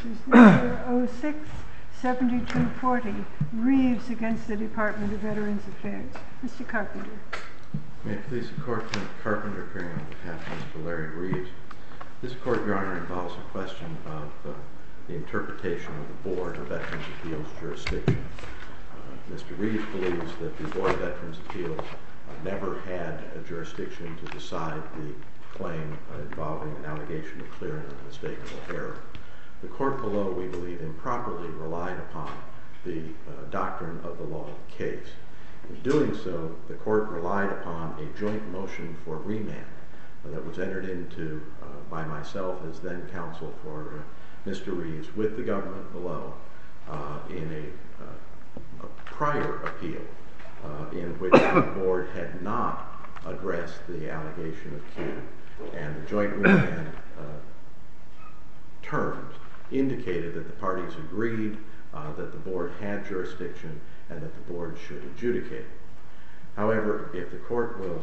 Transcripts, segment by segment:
is number 06-7240, Reeves against the Department of Veterans Affairs. Mr. Carpenter. May it please the Court, Kenneth Carpenter, appearing on behalf of Mr. Larry Reeves. This Court, Your Honor, involves a question of the interpretation of the Board of Veterans' Appeals jurisdiction. Mr. Reeves believes that the Board of Veterans' Appeals never had a jurisdiction to decide the claim involving an allegation of clear and unmistakable error. The Court below, we believe, improperly relied upon the doctrine of the law of the case. In doing so, the Court relied upon a joint motion for remand that was entered into by myself as then counsel for Mr. Reeves with the government below in a prior appeal in which the Board had not addressed the allegation of Q, and the joint remand terms indicated that the parties agreed that the Board had jurisdiction and that the Board should adjudicate. However, if the Court will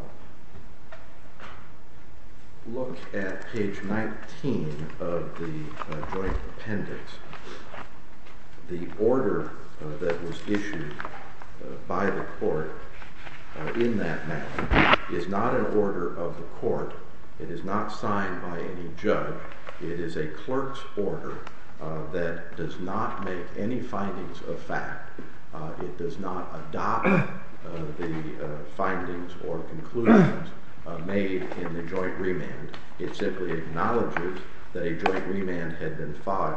look at page 19 of the joint appendix, the order that was issued by the Court in that matter is not an order of the Court. It is not signed by any judge. It is a clerk's order that does not make any findings of fact. It does not adopt the findings or conclusions made in the joint remand. It simply acknowledges that a joint remand had been filed.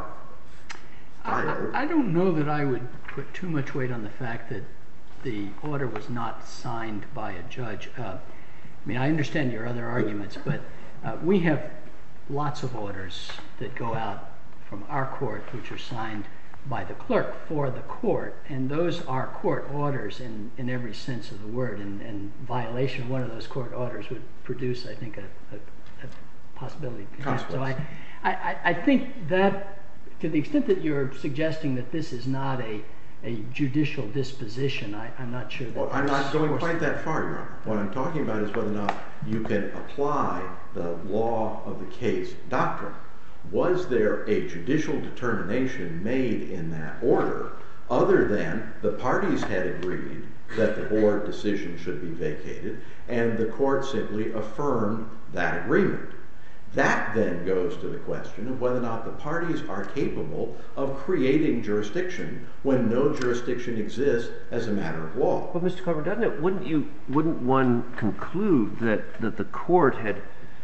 I don't know that I would put too much weight on the fact that the order was not signed by a judge. I mean, I understand your other arguments, but we have lots of orders that go out from our court which are signed by the clerk for the court, and those are court orders in every sense of the word, and violation of one of those court orders would produce, I think, a possibility of contempt. So I think that to the extent that you're suggesting that this is not a judicial disposition, I'm not sure that... Well, I'm not going quite that far, Your Honor. What I'm talking about is whether or not you can apply the law of the case doctrine. Was there a judicial determination made in that order other than the parties had agreed that the Board decision should be vacated, and the Court simply affirmed that agreement? That then goes to the question of whether or not the parties are capable of creating jurisdiction when no jurisdiction exists as a matter of law. Well, Mr. Carver, wouldn't one conclude that the Court had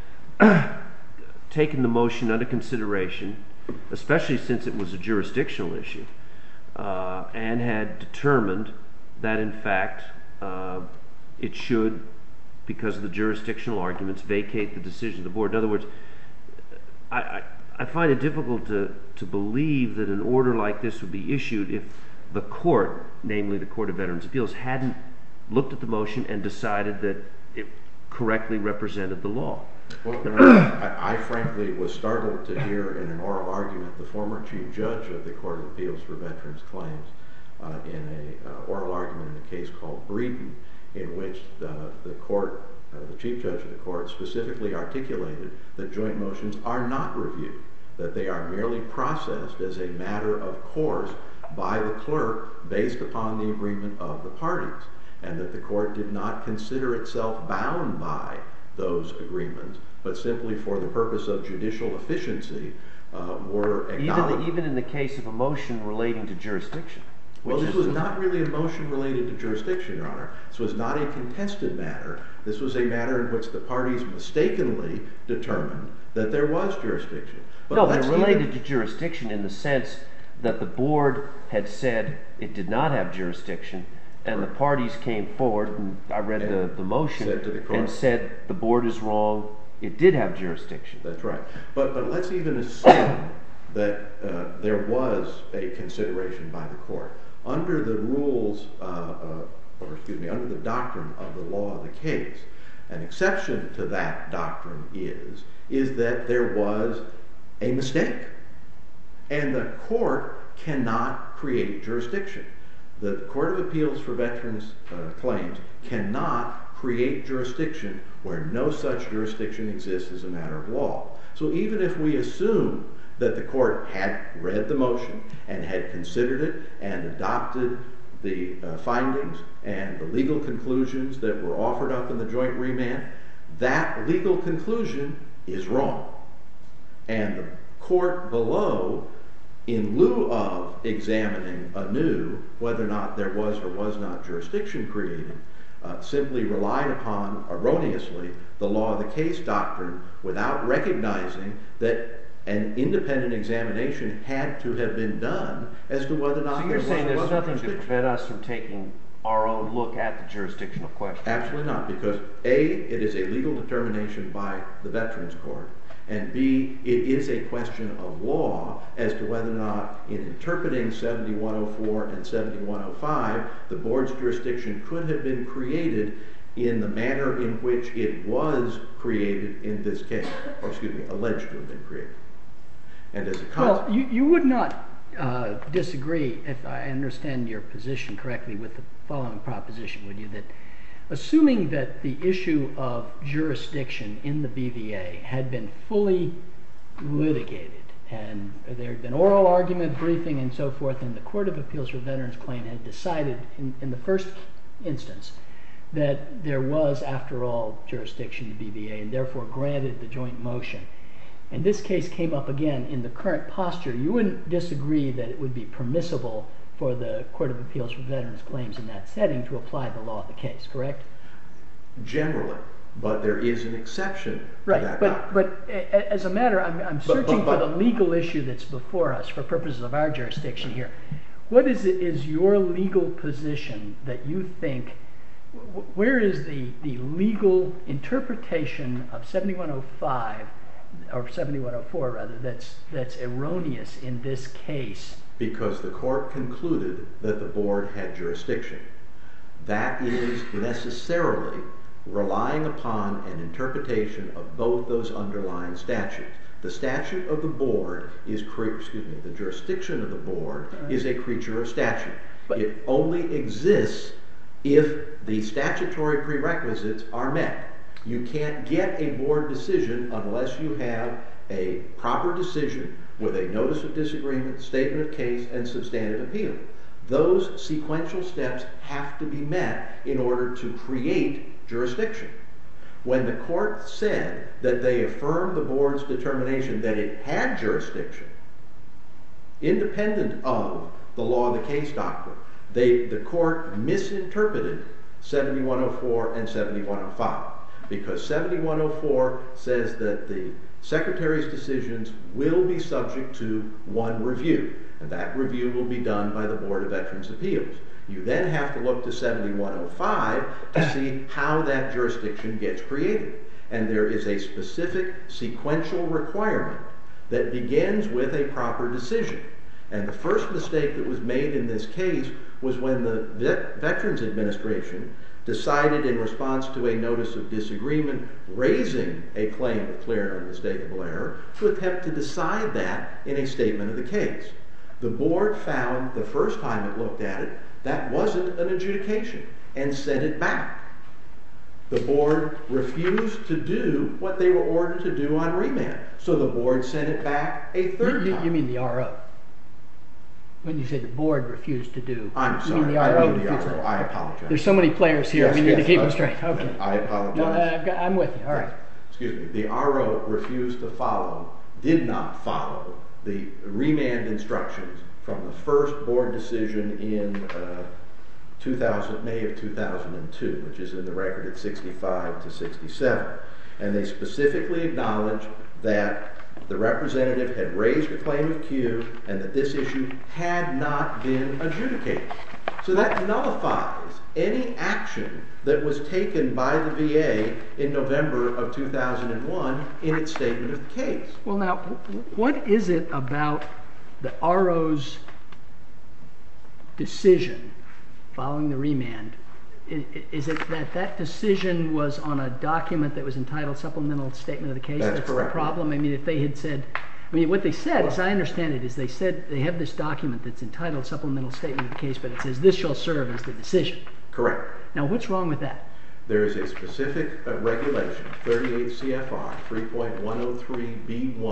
taken the motion under consideration, especially since it was a jurisdictional issue, and had determined that, in fact, it should, because of the jurisdictional arguments, vacate the decision of the Board? In other words, I find it difficult to believe that an order like this would be issued if the Court, namely the Court of Veterans' Appeals, hadn't looked at the motion and decided that it correctly represented the law. Well, I frankly was startled to hear in an oral argument the former Chief Judge of the Court of Appeals for Veterans' Claims in an oral argument in a case called Breeden, in which the Chief Judge of the Court specifically articulated that joint motions are not reviewed, that they are merely processed as a matter of course by the clerk based upon the agreement of the parties, and that the Court did not consider itself bound by those agreements, but simply for the purpose of judicial efficiency were acknowledged. Even in the case of a motion relating to jurisdiction? Well, this was not really a motion related to jurisdiction, Your Honor. This was not a contested matter. This was a matter in which the parties mistakenly determined that there was jurisdiction. No, but related to jurisdiction in the sense that the Board had said it did not have jurisdiction, and the parties came forward, and I read the motion, and said the Board is wrong, it did have jurisdiction. That's right. But let's even assume that there was a consideration by the Court. Under the rules, under the doctrine of the law of the case, an exception to that doctrine is that there was a mistake, and the Court cannot create jurisdiction. The Court of Appeals for Veterans' Claims cannot create jurisdiction where no such jurisdiction exists as a matter of law. So even if we assume that the court had read the motion and had considered it and adopted the findings and the legal conclusions that were offered up in the joint remand, that legal conclusion is wrong. And the court below, in lieu of examining anew whether or not there was or was not jurisdiction created, simply relied upon erroneously the law of the case doctrine without recognizing that an independent examination had to have been done as to whether or not there was or wasn't jurisdiction. So you're saying there's nothing to prevent us from taking our own look at the jurisdictional question? Absolutely not, because A, it is a legal determination by the Veterans Court, and B, it is a question of law as to whether or not, in interpreting 7104 and 7105, the board's jurisdiction could have been created in the manner in which it was created in this case, or excuse me, alleged to have been created. And as a consequence... Well, you would not disagree, if I understand your position correctly, with the following proposition, would you? That assuming that the issue of jurisdiction in the BVA had been fully litigated, and there had been oral argument, briefing, and so forth, and the Court of Appeals for Veterans Claim had decided in the first instance that there was, after all, jurisdiction in the BVA, and therefore granted the joint motion, and this case came up again in the current posture, you wouldn't disagree that it would be permissible for the Court of Appeals for Veterans Claims in that setting to apply the law of the case, correct? Generally, but there is an exception to that. But as a matter, I'm searching for the legal issue that's before us for purposes of our jurisdiction here. What is your legal position that you think, where is the legal interpretation of 7105, or 7104 rather, that's erroneous in this case? Because the court concluded that the board had jurisdiction. That is necessarily relying upon an interpretation of both those underlying statutes. The statute of the board is, the jurisdiction of the board is a creature of statute. It only exists if the statutory prerequisites are met. You can't get a board decision unless you have a proper decision with a notice of disagreement, statement of case, and substantive appeal. Those sequential steps have to be met in order to create jurisdiction. When the court said that they affirmed the board's determination that it had jurisdiction, independent of the law of the case doctrine, the court misinterpreted 7104 and 7105. Because 7104 says that the Secretary's decisions will be subject to one review, and that review will be done by the Board of Veterans' Appeals. You then have to look to 7105 to see how that jurisdiction gets created. And there is a specific sequential requirement that begins with a proper decision. And the first mistake that was made in this case was when the Veterans Administration decided, in response to a notice of disagreement raising a claim of clear and unmistakable error, to attempt to decide that in a statement of the case. The board found, the first time it looked at it, that wasn't an adjudication, and sent it back. The board refused to do what they were ordered to do on remand, so the board sent it back a third time. You mean the RO? When you say the board refused to do... I'm sorry, you mean the I RO mean the refused RO. to... I apologize. There's so many players here, Yes, we need to keep them yes, straight. Okay. I apologize. No, I'm with you, all right. Excuse me. The RO refused to follow, did not follow, the remand instructions from the first board decision in May of 2002, which is in the record at 65 to 67. And they specifically acknowledged that the representative had raised a claim of Q and that this issue had not been adjudicated. So that nullifies any action that was taken by the VA in November of 2001 in its statement of the case. Well, now, what is it about the RO's decision following the remand? Is it that that decision was on a document that was entitled Supplemental Statement of the Case? That's correct. The problem? I mean, if they had said... I mean, what they said, as I understand it, is they said they have this document that's entitled Supplemental Statement of the Case, but it says this shall serve as the decision. Correct. Now, what's wrong with that? There is a specific regulation, 38 CFR 3.103B1,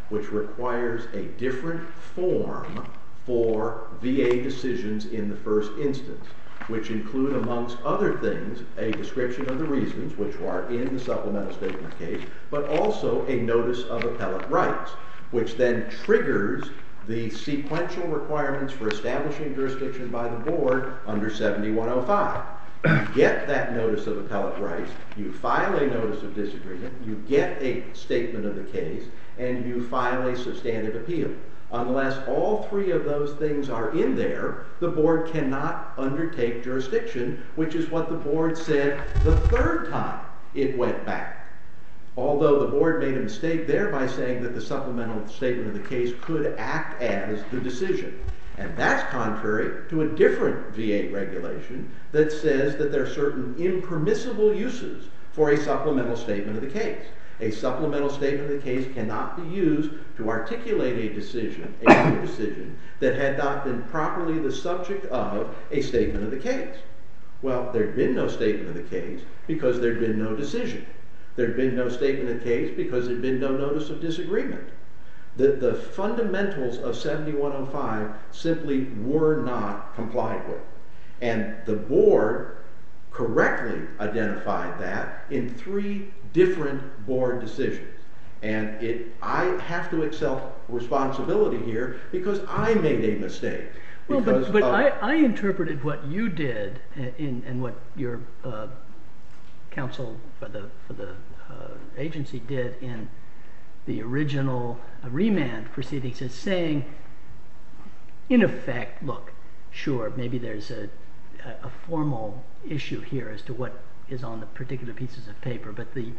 which requires a different form for VA decisions in the first instance, which include, amongst other things, a description of the reasons, which are in the supplemental statement of case, but also a notice of appellate rights, which then triggers the sequential requirements for establishing jurisdiction by the board under 7105. You get that notice of appellate rights, you file a notice of disagreement, you get a statement of the case, and you file a substantive appeal. Unless all three of those things are in there, the board cannot undertake jurisdiction, which is what the board said the third time it went back. Although the board made a mistake there by saying that the supplemental statement of the case could act as the decision. And that's contrary to a different VA regulation that says that there are certain impermissible uses for a supplemental statement of the case. A supplemental statement of the case cannot be used to articulate a decision, a new decision, that had not been properly the subject of a statement of the case. Well, there'd been no statement of the case because there'd been no decision. There'd been no statement of the case because there'd been no notice of disagreement. The fundamentals of 7105 simply were not complied with. And the board correctly identified that in 3 different board decisions. And I have to accept responsibility here because I made a mistake. Well, but I interpreted what you did and what your counsel for the agency did in the original remand proceedings as saying, in effect, look, sure, maybe there's a formal issue here as to what is on the particular pieces of paper, but the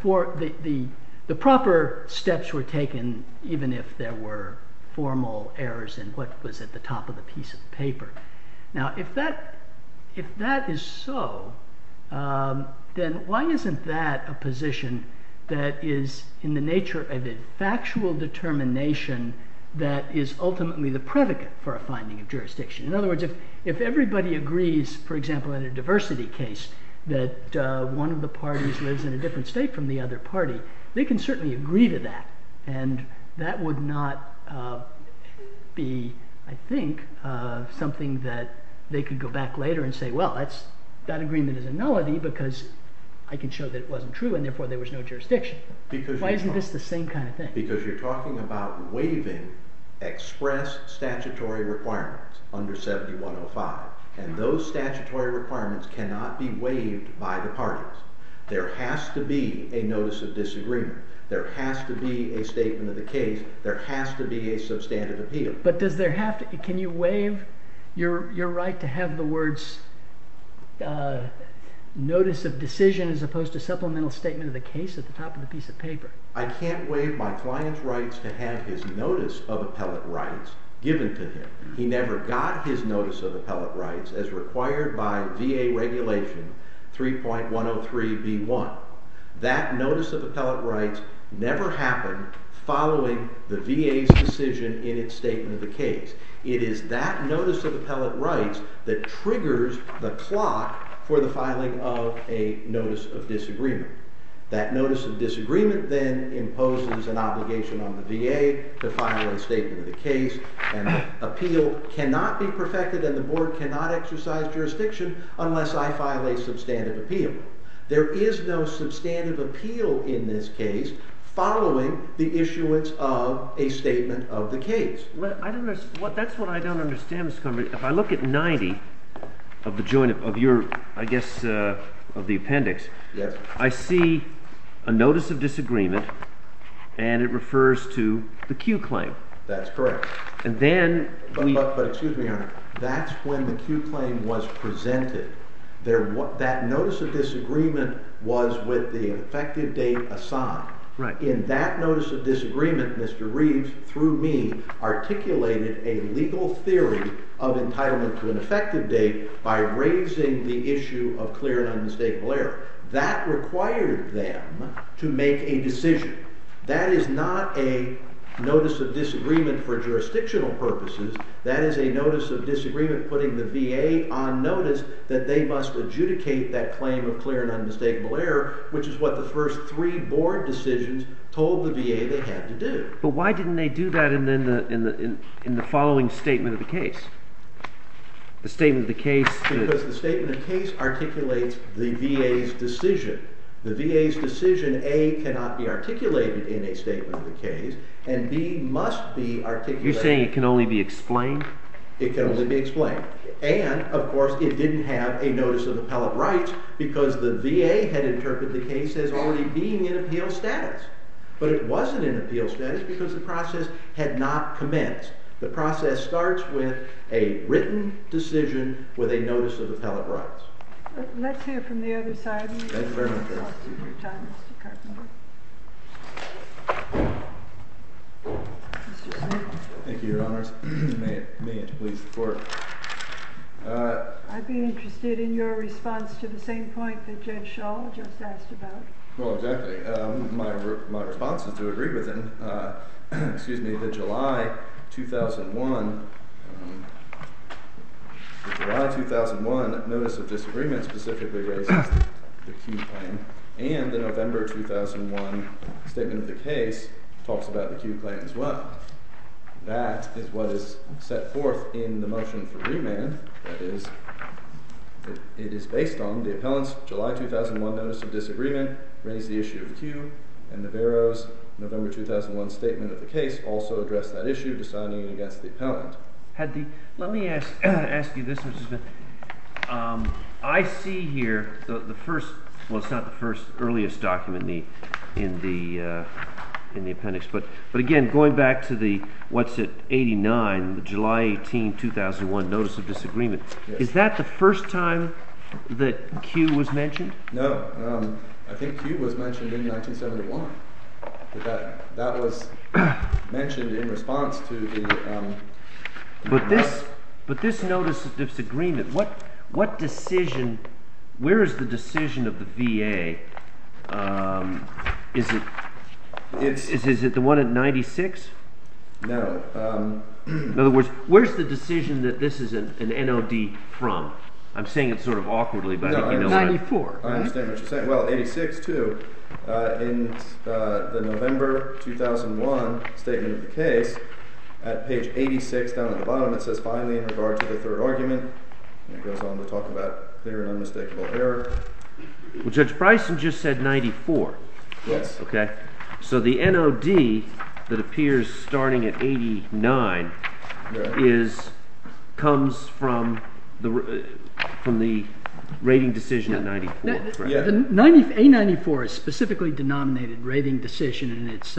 proper steps were taken even if there were formal errors in what was at the top of the piece of paper. Now, if that is so, then why isn't that a position that is in the nature of a factual determination that is ultimately the predicate for a finding of jurisdiction? In other words, if everybody agrees, for example, in a diversity case, that one of the parties lives in a different state from the other party, they can certainly agree to that. And that would not be, I think, something that they could go back later and say, well, that agreement is a nullity because I can show that it wasn't true and therefore there was no jurisdiction. Why isn't this the same kind of thing? Because you're talking about waiving express statutory requirements under 7105. And those statutory requirements cannot be waived by the parties. There has to be a notice of disagreement. There has to be a statement of the case. There has to be a substantive appeal. But does there have to, can you waive your right to have the words notice of decision as opposed to supplemental statement of the case at the top of the piece of paper? I can't waive my client's rights to have his notice of appellate rights given to him. He never got his notice of appellate rights as required by VA regulation 3.103b1. That notice of appellate rights never happened following the VA's decision in its statement of the case. It is that notice of appellate rights that triggers the clock for the filing of a notice of disagreement. That notice of disagreement then imposes an obligation on the VA to file a statement of the case, and the appeal cannot be perfected and the board cannot exercise jurisdiction unless I file a substantive appeal. There is no substantive appeal in this case following the issuance of a statement of the case. That's what I don't understand, Mr. Cumberland. If I look at 90 of the joint of your, I guess, of the appendix, yes, I see a notice of disagreement, and it refers to the Q claim. That's correct. And then but excuse me, Your Honor, that's when the Q claim was presented. That notice of disagreement was with the effective date assigned. Right. In that notice of disagreement, Mr. Reeves, through me, articulated a legal theory of entitlement to an effective date by raising the issue of clear and unmistakable error. That required them to make a decision. That is not a notice of disagreement for jurisdictional purposes. That is a notice of disagreement putting the VA on notice that they must adjudicate that claim of clear and unmistakable error, which is what the first 3 board decisions told the VA they had to do. But why didn't they do that in the following statement of the case? The statement of the case... Because the statement of case articulates the VA's decision. The VA's decision, A, cannot be articulated in a statement of the case, and B, must be articulated... You're saying it can only be explained? It can only be explained. And, of course, it didn't have a notice of appellate rights because the VA had interpreted the case as already being in appeal status. But it wasn't in appeal status because the process had not commenced. The process starts with a written decision with a notice of appellate rights. Let's hear from the other side. Thank you very much, Your Honor. Your time, Mr. Carpenter. Mr. Smith. Thank you, Your Honors. May it please the Court. I'd be interested in your response to the same point that Judge Shaw just asked about. Well, exactly. My response is to agree with him. The July 2001 notice of disagreement specifically raises the Q claim, and the November 2001 statement of the case talks about the Q claim as well. That is what is set forth in the motion for remand. That is, it is based on the appellant's July 2001 notice of disagreement, raised the issue of Q, and Navarro's November 2001 statement of the case also addressed that issue, deciding it against the appellant. Let me ask you this, Mr. Smith. I see here the first, well, it's not the first, earliest document in the appendix, but again, going back to the what's at 89, the July 18, 2001 notice of disagreement. Yes. Is that the first time that Q was mentioned? No, I think Q was mentioned in 1971. That was mentioned in response to the. But this notice of disagreement, what decision? Where is the decision of the VA? Is it the one at 96? No. In other words, where's the decision that this is an NOD from? I'm saying it sort of awkwardly, but I think you know. 94. I understand what you're saying. Well, 86 too. In the November 2001 statement of the case, at page 86 down at the bottom, it says, finally, in regard to the third argument, and it goes on to talk about clear and unmistakable error. Well, Judge Bryson just said 94. Yes. Okay. So the NOD that appears starting at 89 comes from the rating decision at 94. Yeah. The A94 is specifically denominated rating decision, and it's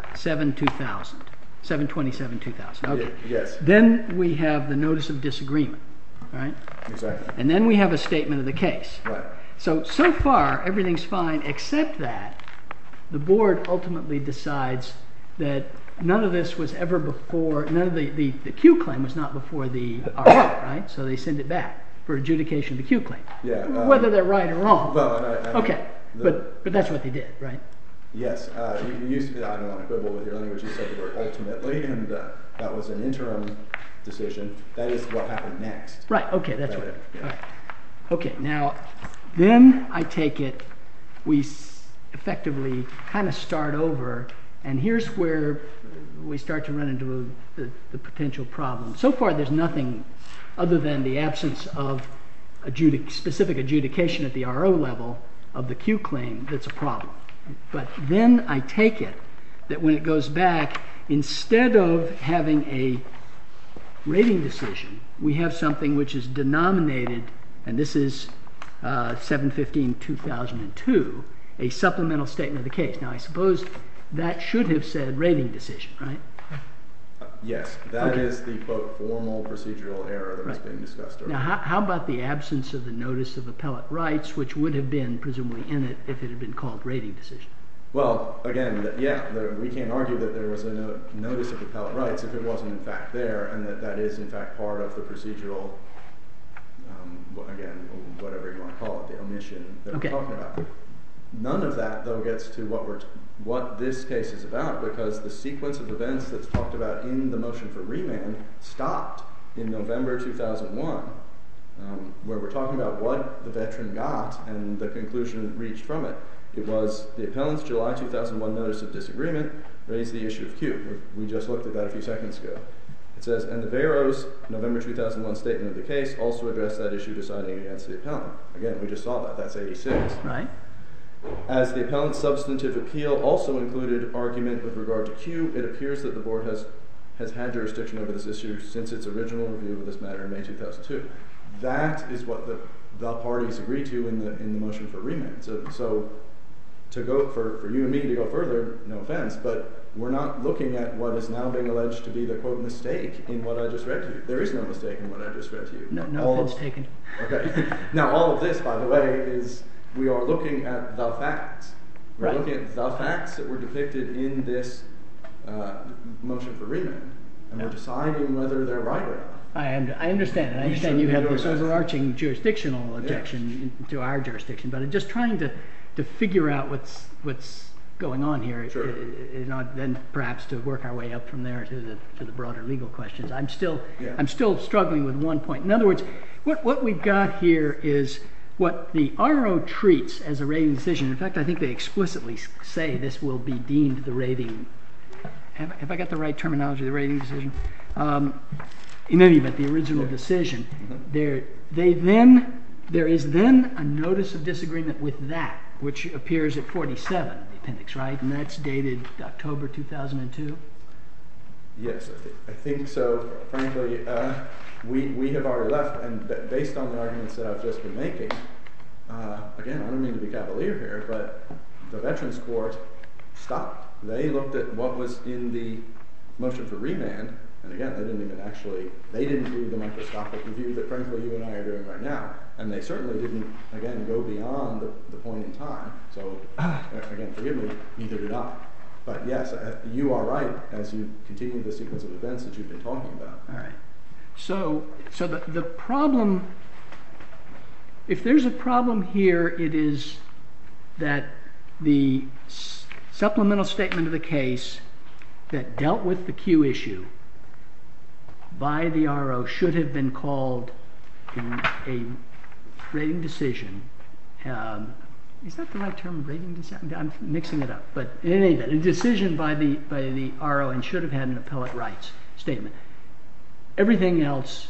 7/2000. Okay. Yes. Then we have the notice of disagreement, right? Exactly. And then we have a statement of the case. Right. So far, everything's fine, except that the board ultimately decides that none of this was ever before, none of the Q claim was not before the RO, right? So they send it back for adjudication of the Q claim. Yeah. Whether they're right or wrong. Well, Okay, but that's what they did, right? Yes. You used to, I don't want to quibble with your language. You said the word ultimately, and that was an interim decision. That is what happened next. Right, okay, that's right. Yeah. Right. Okay, now, then I take it we effectively kind of start over, and here's where we start to run into the potential problem. So far, there's nothing other than the absence of specific adjudication at the RO level of the Q claim that's a problem. But then I take it that when it goes back, instead of having a rating decision, we have something which is denominated, and this is 7/15/2002, a supplemental statement of the case. Now, I suppose that should have said rating decision, right? Yes, that is the, quote, formal procedural error that was being discussed earlier. Now, how about the absence of the notice of appellate rights, which would have been presumably in it if it had been called rating decision? Well, again, we can't argue that there was a notice of appellate rights if it wasn't in fact there, and that is in fact part of the procedural, again, whatever you want to call it, the omission that we're talking about. None of that, though, gets to what this case is about, because the sequence of events that's talked about in the motion for remand stopped in November 2001, where we're talking about what the veteran got and the conclusion reached from it. It was the appellant's July 2001 notice of disagreement raised the issue of Q. We just looked at that a few seconds ago. It says, and the Veros November 2001 statement of the case also addressed that issue, deciding against the appellant. Again, we just saw that. That's 86. Right. As the appellant's substantive appeal also included argument with regard to Q, it appears that the board has had jurisdiction over this issue since its original review of this matter in May 2002. That is what the parties agreed to in the motion for remand. So to go for you and me to go further, no offense, but we're not looking at what is now being alleged to be the quote mistake in what I just read to you. There is no mistake in what I just read to you. No offense taken. Okay. Now all of this, by the way, is we are looking at the facts. We're looking at the facts that were depicted in this motion for remand, and we're deciding whether they're right or not. I understand. I understand you have this overarching jurisdictional objection to our jurisdiction, but I'm just trying to figure out what's going on here. Sure. Then perhaps to work our way up from there to the broader legal questions. I'm still struggling with one point. In other words, what we've got here is what the RO treats as a rating decision. In fact, I think they explicitly say this will be deemed the rating. Have I got the right terminology? The rating decision. In any event, the original decision. Mm-hmm. There is then a notice of disagreement with that, which appears at 47, the appendix, right? And that's dated October 2002? Yes, I think so. Frankly, we have already left, and based on the arguments that I've just been making, again, I don't mean to be cavalier here, but the Veterans Court stopped. They looked at what was in the motion for remand, and again, they didn't do the microscopic review that frankly you and I are doing right now, and they certainly didn't, again, go beyond the point in time. So, again, forgive me, neither did I. But yes, you are right as you continue the sequence of events that you've been talking about. All right. So the problem, if there's a problem here, it is that the supplemental statement of the case that dealt with the Q issue by the RO should have been called a rating decision. Is that the right term, rating decision? I'm mixing it up. But in any event, a decision by the RO and should have had an appellate rights statement. Everything else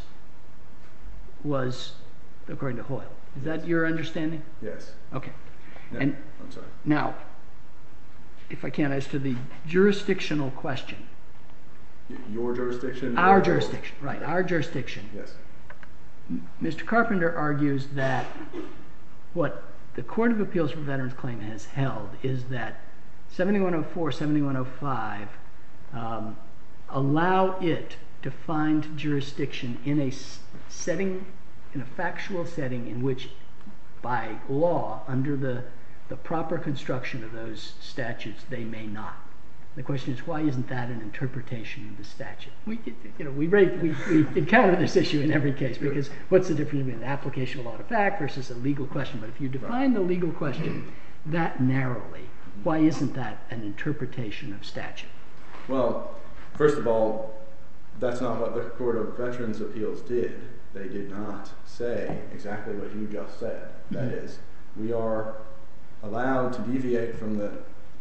was according to Hoyle. Is that your understanding? Yes. Okay. No, And I'm sorry. now, if I can, as to the jurisdictional question. Your jurisdiction? Our jurisdiction, right, our jurisdiction. Yes. Mr. Carpenter argues that what the Court of Appeals for Veterans Claim has held is that 7104, 7105 allow it to find jurisdiction in a setting, in a factual setting in which by law, under the proper construction of those statutes, they may not. The question is, why isn't that an interpretation of the statute? We encounter this issue in every case, because what's the difference between an application of law to fact versus a legal question? But if you define the legal question that narrowly, why isn't that an interpretation of statute? Well, first of all, that's not what the Court of Veterans Appeals did. They did not say exactly what you just said. That is, we are allowed to deviate from the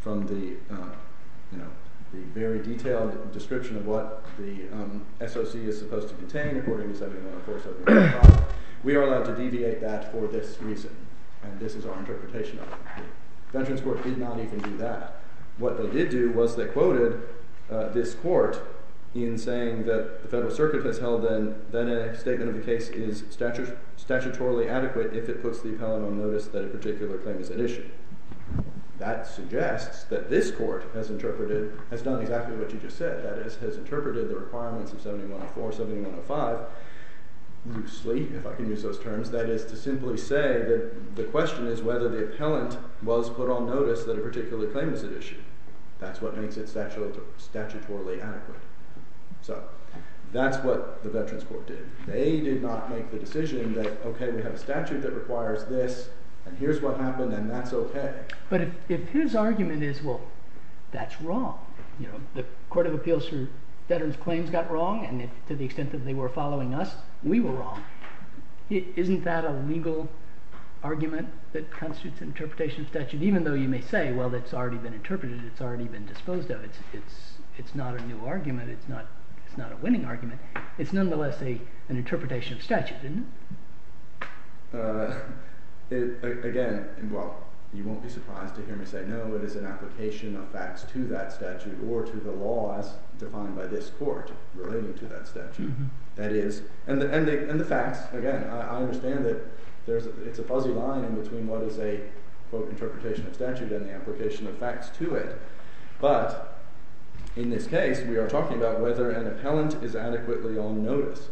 very detailed description of what the SOC is supposed to contain according to 7104, 7105. We are allowed to deviate that for this reason, and this is our interpretation of it. The Veterans Court did not even do that. What they did do was they quoted this court in saying that the Federal Circuit has held that a statement of the case is statutorily adequate if it puts the appellant on notice that a particular claim is at issue. That suggests that this court has done exactly what you just said. That is, has interpreted the requirements of 7104, 7105 loosely, if I can use those terms. That is to simply say that the question is whether the appellant was put on notice that a particular claim is at issue. That's what makes it statutorily adequate. So that's what the Veterans Court did. They did not make the decision that, okay, we have a statute that requires this, and here's what happened, and that's okay. But if his argument is, well, that's wrong. The Court of Appeals for veterans' claims got wrong, and to the extent that they were following us, we were wrong. Isn't that a legal argument that constitutes an interpretation of statute? Even though you may say, well, it's already been interpreted, it's already been disposed of. It's not a new argument. It's not a winning argument. It's nonetheless an interpretation of statute, isn't it? Again, well, you won't be surprised to hear me say, no, it is an application of facts to that statute or to the law as defined by this court relating to that statute. Mm-hmm. That is, and the facts. Again, I understand that it's a fuzzy line in between what is a quote interpretation of statute and the application of facts to it. But in this case, we are talking about whether an appellant is adequately on notice.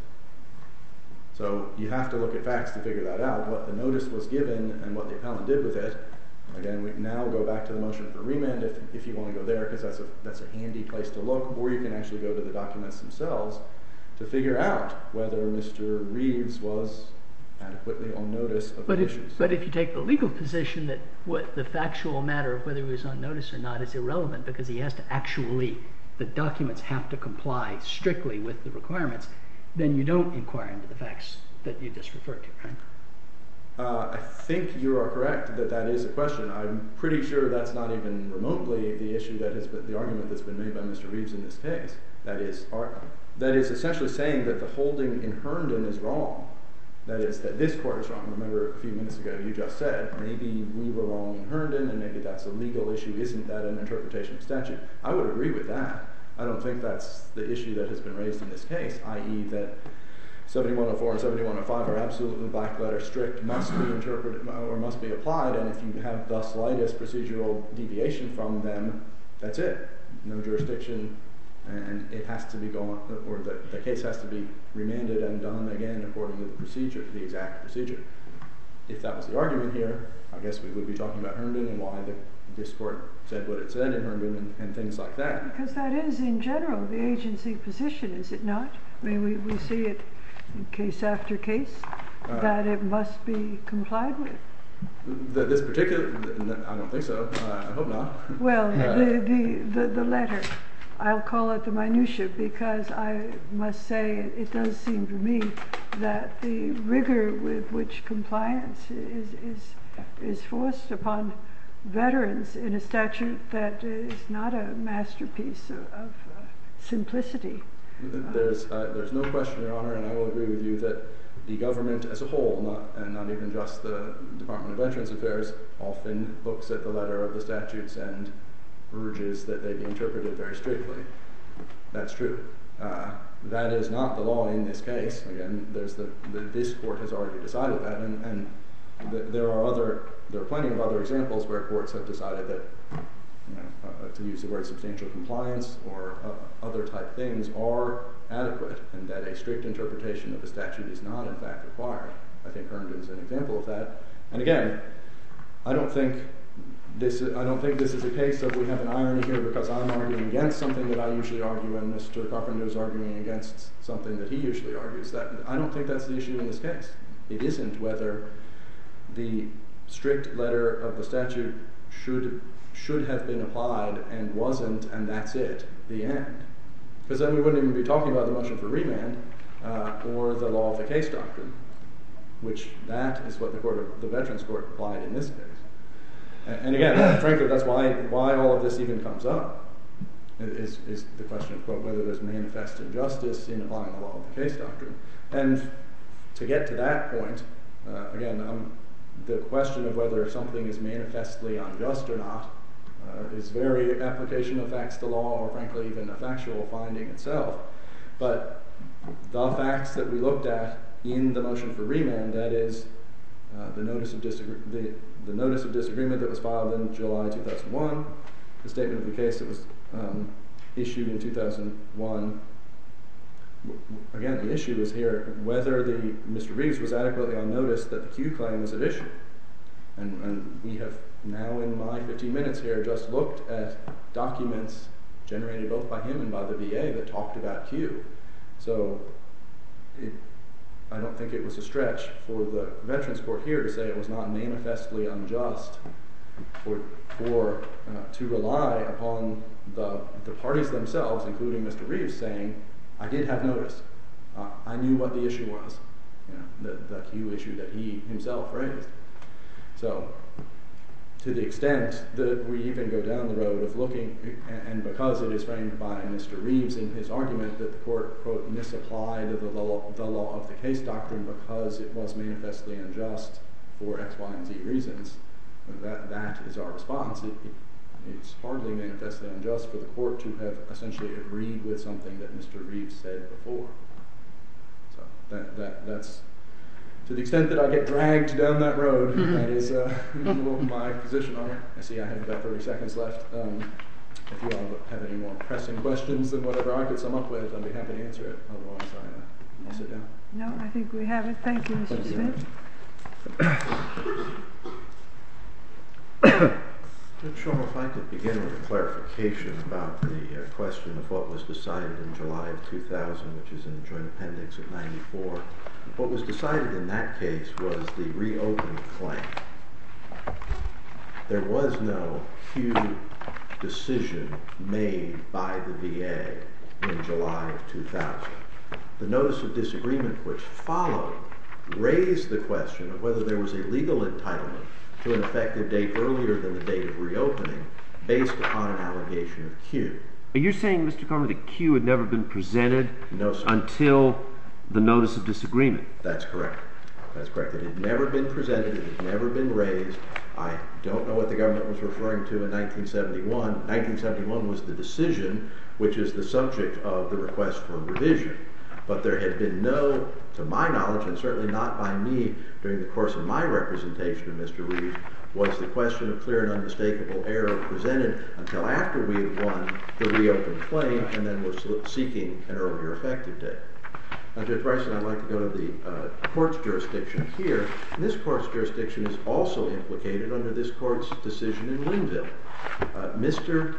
So you have to look at facts to figure that out, what the notice was given and what the appellant did with it. Again, we now go back to the motion for remand if you want to go there, because that's a handy place to look, or you can actually go to the documents themselves to figure out whether Mr. Reeves was adequately on notice of the issues. But if you take the legal position that what the factual matter of whether he was on notice or not is irrelevant because he has to actually, the documents have to comply strictly with the requirements, then you don't inquire into the facts that you just referred to, right? I think you are correct that is a question. I'm pretty sure that's not even remotely the issue that has been the argument that's been made by Mr. Reeves in this case. That is essentially saying that the holding in Herndon is wrong. That is, that this court is wrong. Remember a few minutes ago you just said maybe we were wrong in Herndon and maybe that's a legal issue. Isn't that an interpretation of statute? I would agree with that. I don't think that's the issue that has been raised in this case, i.e. that 7104 and 7105 are absolutely black letter strict, must be interpreted or must be applied, and if you have the slightest procedural deviation from them, that's it. No jurisdiction, and it has to be going, or the case has to be remanded and done again according to the procedure, the exact procedure. If that was the argument here, I guess we would be talking about Herndon and why this court said what it said in Herndon and things like that. Because that is, in general, the agency position, is it not? I mean, we see it in case after case, that it must be complied with. This particular, I don't think so. I hope not. Well, the letter, I'll call it the minutia, because I must say it does seem to me that the rigor with which compliance is forced upon veterans in a statute that is not a masterpiece of simplicity. There's no question, Your Honor, and I will agree with you that the government as a whole, not even just the Department of Veterans Affairs, often looks at the letter of the statutes and urges that they be interpreted very strictly. That's true. That is not the law in this case. Again, this court has already decided that, and there are plenty of other examples where courts have decided that, to use the word substantial compliance or other type things are adequate, and that a strict interpretation of the statute is not in fact required. I think Herndon is an example of that. And again, I don't think this is a case of we have an irony here because I'm arguing against something that I usually argue and Mr. Carpenter is arguing against something that he usually argues. I don't think that's the issue in this case. It isn't whether the strict letter of the statute should have been applied and wasn't, and that's it, the end. Because then we wouldn't even be talking about the motion for remand or the law of the case doctrine, which that is what the Veterans Court applied in this case. And again, frankly, that's why all of this even comes up, is the question of, quote, whether there's manifest injustice in applying the law of the case doctrine. And to get to that point, again, the question of whether something is manifestly unjust or not is very application of facts to law, or frankly even a factual finding itself. But the facts that we looked at in the motion for remand, that is the notice of disagreement that was filed in July 2001, the statement of the case that was issued in 2001. Again, the issue is here whether Mr. Reeves was adequately on notice that the Q claim was at issue. And we have now, in my 15 minutes here, just looked at documents generated both by him and by the VA that talked about Q. So I don't think it was a stretch for the Veterans Court here to say it was not manifestly unjust to rely upon the parties themselves, including Mr. Reeves, saying, I did have notice. I knew what the issue was, the Q issue that he himself raised. So, to the extent that we even go down the road of looking, and because it is framed by Mr. Reeves in his argument that the court, quote, misapplied the law of the case doctrine because it was manifestly unjust for X, Y, and Z reasons, that is our response. It's hardly manifestly unjust for the court to have essentially agreed with something that Mr. Reeves said before. So that's to the extent that I get dragged down that road, that is my position on it. I see I have about 30 seconds left. If you all have any more pressing questions than whatever I could sum up with, I'd be happy to answer it. Otherwise, I'll sit down. No, I think we have it. Thank you, Mr. Smith. Judge Shulman, if I could begin with a clarification about the question of what was decided in July of 2000, which is in the Joint Appendix of 94. What was decided in that case was the reopened claim. There was no Q decision made by the VA in July of 2000. The notice of disagreement which followed raised the question of whether there was a legal entitlement to an effective date earlier than the date of reopening based upon an allegation of Q. Are you saying, Mr. Carter, that Q had never been presented until the notice of disagreement? That's correct. That's correct. It had never been presented. It had never been raised. I don't know what the government was referring to in 1971. 1971 was the decision, which is the subject of the request for revision. But there had been no, to my knowledge, and certainly not by me during the course of my representation of Mr. Reeves, was the question of clear and unmistakable error presented until after we had won the reopened claim and then were seeking an earlier effective date. Now, Judge Bryson, I'd like to go to the court's jurisdiction here. And this court's jurisdiction is also implicated under this court's decision in Linville. Mr.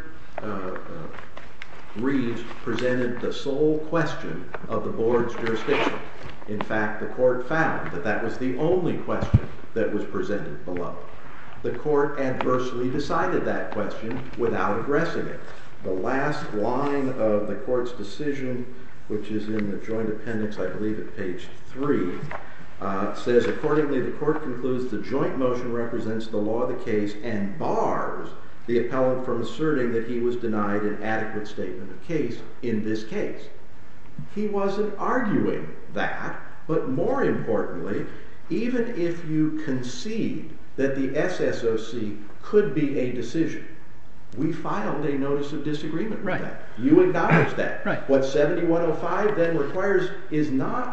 Reeves presented the sole question of the board's jurisdiction. In fact, the court found that that was the only question that was presented below. The court adversely decided that question without addressing it. The last line of the court's decision, which is in the joint appendix, I believe at page 3, says, accordingly, the court concludes the joint motion represents the law of the case and bars the appellant from asserting that he was denied an adequate statement of case in this case. He wasn't arguing that, but more importantly, even if you concede that the SSOC could be a decision, we filed a notice of disagreement with that. You acknowledge that. Right. What 7105 then requires is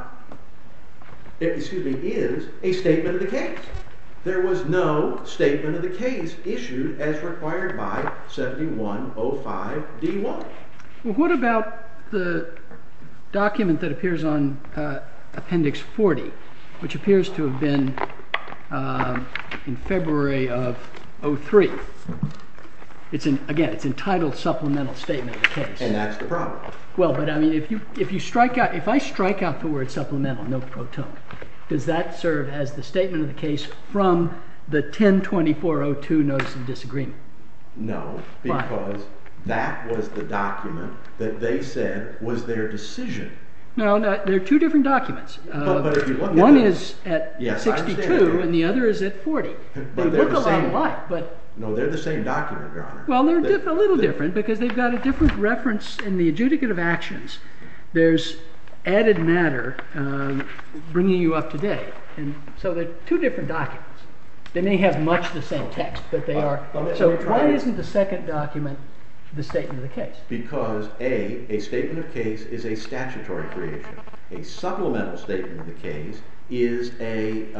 is a statement of the case. There was no statement of the case issued as required by 7105 D1. Well, what about the document that appears on Appendix 40, which appears to have been in February of 03? It's entitled Supplemental Statement of the Case. And that's the problem. Well, but I mean, if I strike out the word supplemental, no pro tonque, does that serve as the statement of the case from the 10-2402 notice of disagreement? No, because that was the document that they said was their decision. No, they're two different documents. But if you look at one is at 62 and the other is at 40. They look a lot alike, but... No, they're the same document, Your Honor. Well, they're a little different because they've got a different reference in the adjudicative actions. There's added matter bringing you up to date. And so they're two different documents. They may have much the same text, but they are... So why isn't the second document the statement of the case? Because a statement of case is a statutory creation. A supplemental statement of the case is a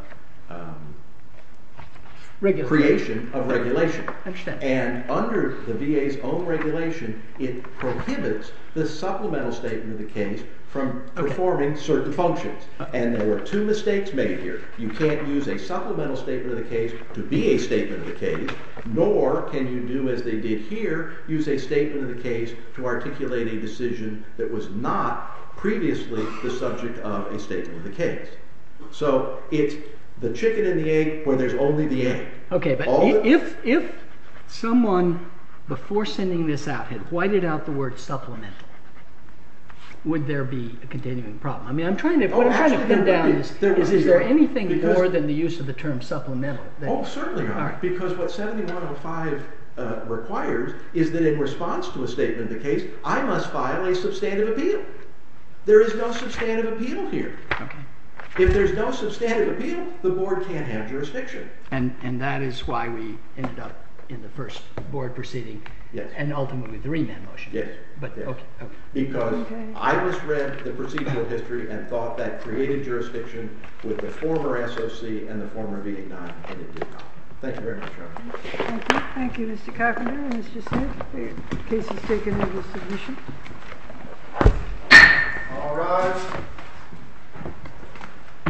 creation of regulation. I understand. And under the VA's own regulation, it prohibits the supplemental statement of the case from performing certain functions. And there were two mistakes made here. You can't use a supplemental statement of the case to be a statement of the case, nor can you do, as they did here, use a statement of the case to articulate a decision that was not previously the subject of a statement of the case. So the chicken and the egg where there's only the egg. Okay, but if someone, before sending this out, had whited out the word supplemental, would there be a continuing problem? I mean, what I'm trying to pin down is there anything more than the use of the term supplemental? Certainly not. Right. Because what 7105 requires is that in response to a statement of the case, I must file a substantive appeal. There is no substantive appeal here. Okay. If there's no substantive appeal, the board can't have jurisdiction. And that is why we ended up in the first board proceeding. Yes. And ultimately the remand motion. Yes. But yes. Okay. Because I misread the procedural history and thought that created jurisdiction with the former SOC and the former V89, and it did not. Thank you very much, Your Honor. Thank you, Mr. Carpenter and Mr. Smith. The case is taken into submission. All rise.